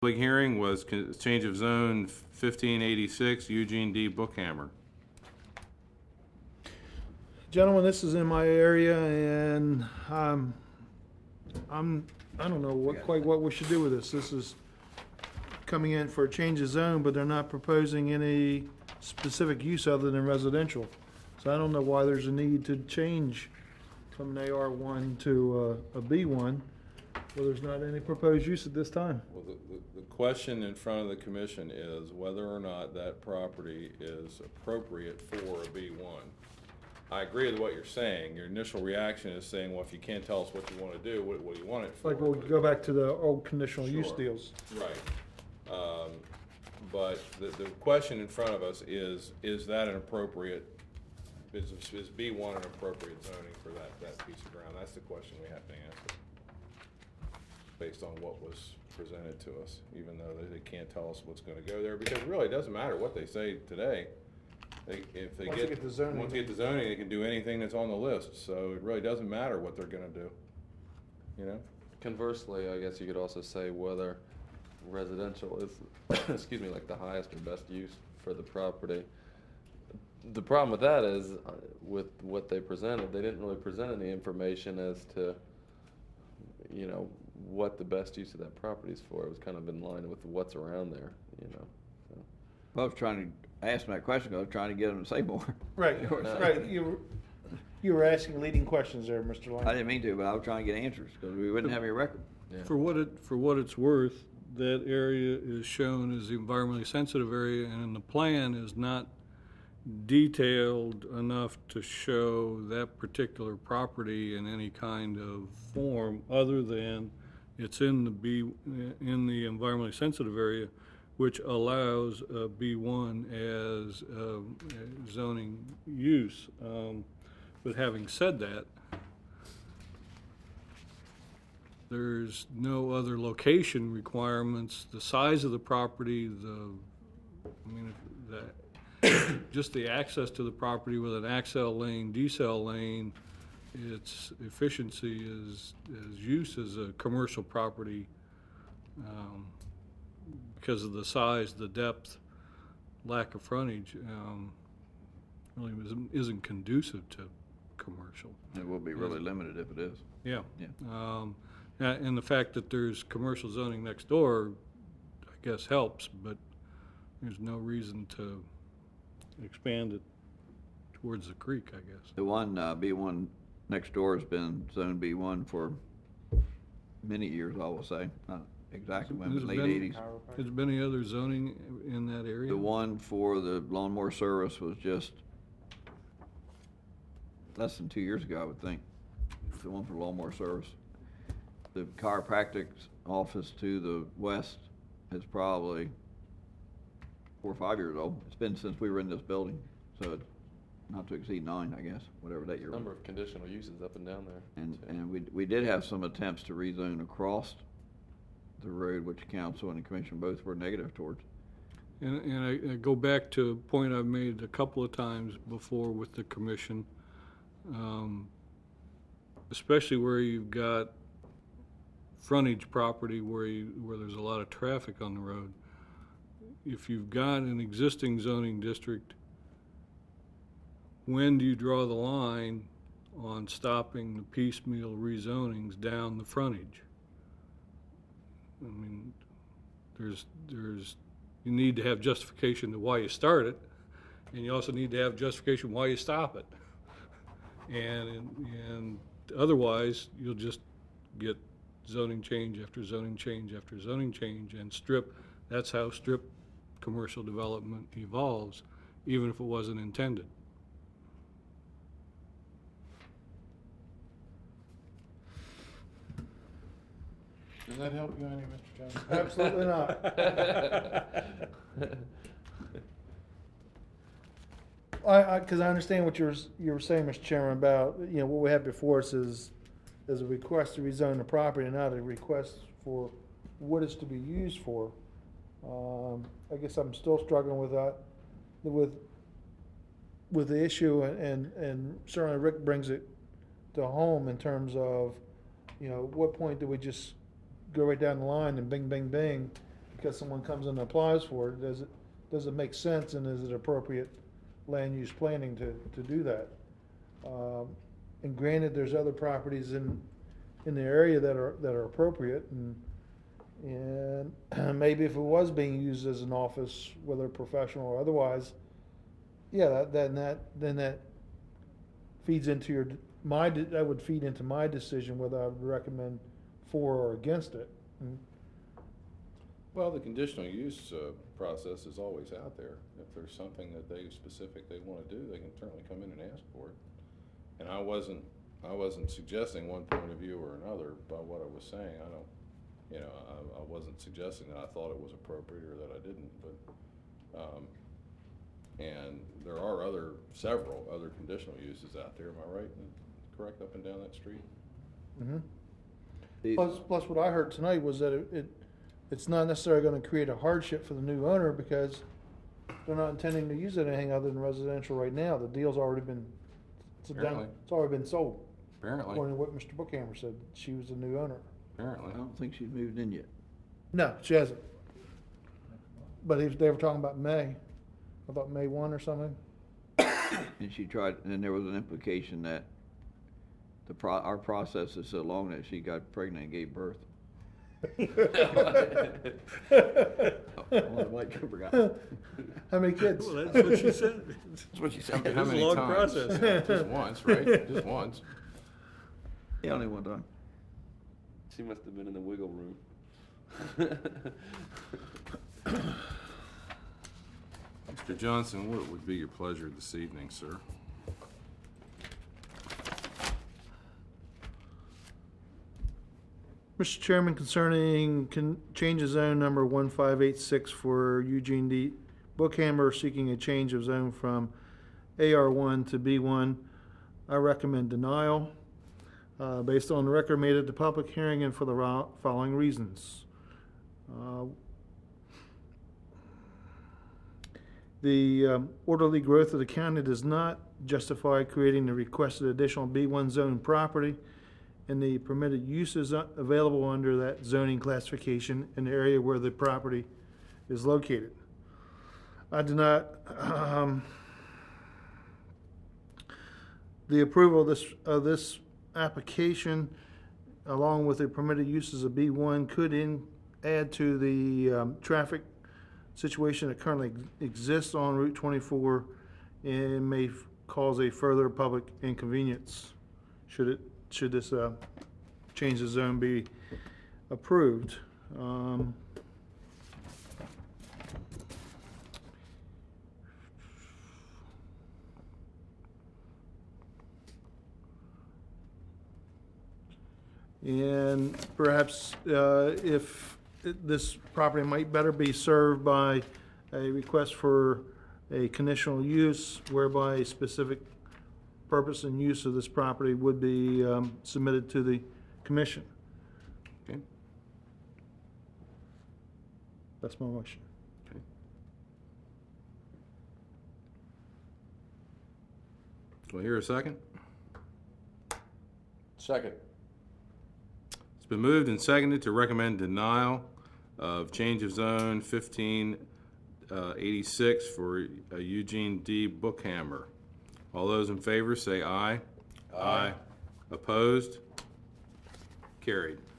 Public hearing was change of zone 1586, Eugene D. Bookhammer. Gentlemen, this is in my area, and I don't know quite what we should do with this. This is coming in for a change of zone, but they're not proposing any specific use other than residential. So I don't know why there's a need to change from an AR1 to a B1. Well, there's not any proposed use at this time. Well, the question in front of the commission is whether or not that property is appropriate for a B1. I agree with what you're saying. Your initial reaction is saying, well, if you can't tell us what you want to do, what do you want it for? Like we'll go back to the old conditional use Sure. deals. Right. But the question in front of us is that an appropriate, is B1 an appropriate zoning for that piece of ground? That's the question we have to answer based on what was presented to us, even though they can't tell us what's going to go there, because it really doesn't matter what they say today. If they Once get they get the zoning. once they get the zoning, they can do anything that's on the list. So it really doesn't matter what they're going to do. You know. Conversely, I guess you could also say whether residential is, excuse me, like the highest or best use for the property. The problem with that is, with what they presented, they didn't really present any information as to, you know, what the best use of that property is for. It was kind of in line with what's around there, you know. So. Well, I was trying to ask them that question because I was trying to get them to say more. Right, right. You were asking leading questions there, Mr. Lang. I didn't mean to, but I was trying to get answers because we wouldn't have any record. Yeah. For what it's worth, that area is shown as the environmentally sensitive area, and the plan is not detailed enough to show that particular property in any kind of form other than it's in the environmentally sensitive area, which allows B1 as zoning use. But having said that, there's no other location requirements. The size of the property, just the access to the property with an accel lane, decel lane, its efficiency is use as a commercial property because of the size, the depth, lack of frontage, really isn't conducive to commercial. It will be really limited if it is. Yeah. Yeah. And the fact that there's commercial zoning next door, I guess, helps, but there's no reason to expand it towards the creek, I guess. The one B1 next door has been zone B1 for many years, I will say. Not exactly when, but late 80s. Has there been any other zoning in that area? The one for the lawnmower service was just less than 2 years ago, I would think. The one for lawnmower service. The chiropractic office to the west is probably 4 or 5 years old. It's been since we were in this building, so it's not to exceed 9, I guess, whatever that year was. Number of conditional uses up and down there. And we did have some attempts to rezone across the road, which council and the commission both were negative towards. And I go back to a point I've made a couple of times before with the commission, especially where you've got frontage property where there's a lot of traffic on the road. If you've got an existing zoning district, when do you draw the line on stopping the piecemeal rezonings down the frontage? I mean, you need to have justification to why you start it, and you also need to have justification why you stop it. And otherwise, you'll just get zoning change after zoning change after zoning change, and that's how strip commercial development evolves, even if it wasn't intended. Does that help you any, Mr. Jones? Absolutely not. Because I understand what you were saying, Mr. Chairman, about what we have before us is a request to rezone the property, and not a request for what it's to be used for. I guess I'm still struggling with that, with the issue, and certainly Rick brings it to home in terms of, what point do we just go right down the line and bing, bing, bing, because someone comes in and applies for it, does it make sense and is it appropriate land use planning to do that? And granted, there's other properties in the area that are appropriate, and maybe if it was being used as an office, whether professional or otherwise, yeah, then that feeds into that would feed into my decision whether I would recommend for or against it. Well, the conditional use process is always out there. If there's something that they want to do, they can certainly come in and ask for it. And I wasn't suggesting one point of view or another by what I was saying. I wasn't suggesting that I thought it was appropriate or that I didn't, but, and there are several other conditional uses out there, am I right? Correct, up and down that street? The- Plus what I heard tonight was that it's not necessarily gonna create a hardship for the new owner because they're not intending to use anything other than residential right now. The deal's already been, Apparently. it's already been sold. Apparently, According to what Mr. Bookhammer said, she was the new owner. I apparently. don't think she's moved in yet. No, she hasn't. But they were talking about May, about May 1 or something. And she tried, and then there was an implication that our process is so long that she got pregnant and gave birth. Mike forgot. How many kids? Well, that's what she said. That's what she said. How It was a many long times? process. Just once, right? Just once. Yeah, only one time. She must have been in the wiggle room. Mr. Johnson, what would be your pleasure this evening, sir? Mr. Chairman, concerning change of zone number 1586 for Eugene D. Bookhammer seeking a change of zone from AR1 to B1, I recommend denial based on the record made at the public hearing and for the following reasons. The orderly growth of the county does not justify creating the requested additional B1 zone property, and the permitted uses available under that zoning classification in the area where the property is located. I do not, the approval of this application, along with the permitted uses of B1, could add to the traffic situation that currently exists on Route 24 and may cause a further public inconvenience should this change of zone be approved. And perhaps if this property might better be served by a request for a conditional use whereby a specific purpose and use of this property would be submitted to the commission. Okay. That's my motion. Okay. Do I hear a second? Second. It's been moved and seconded to recommend denial of change of zone 1586 for Eugene D. Bookhammer. All those in favor say aye. Aye. Opposed? Carried.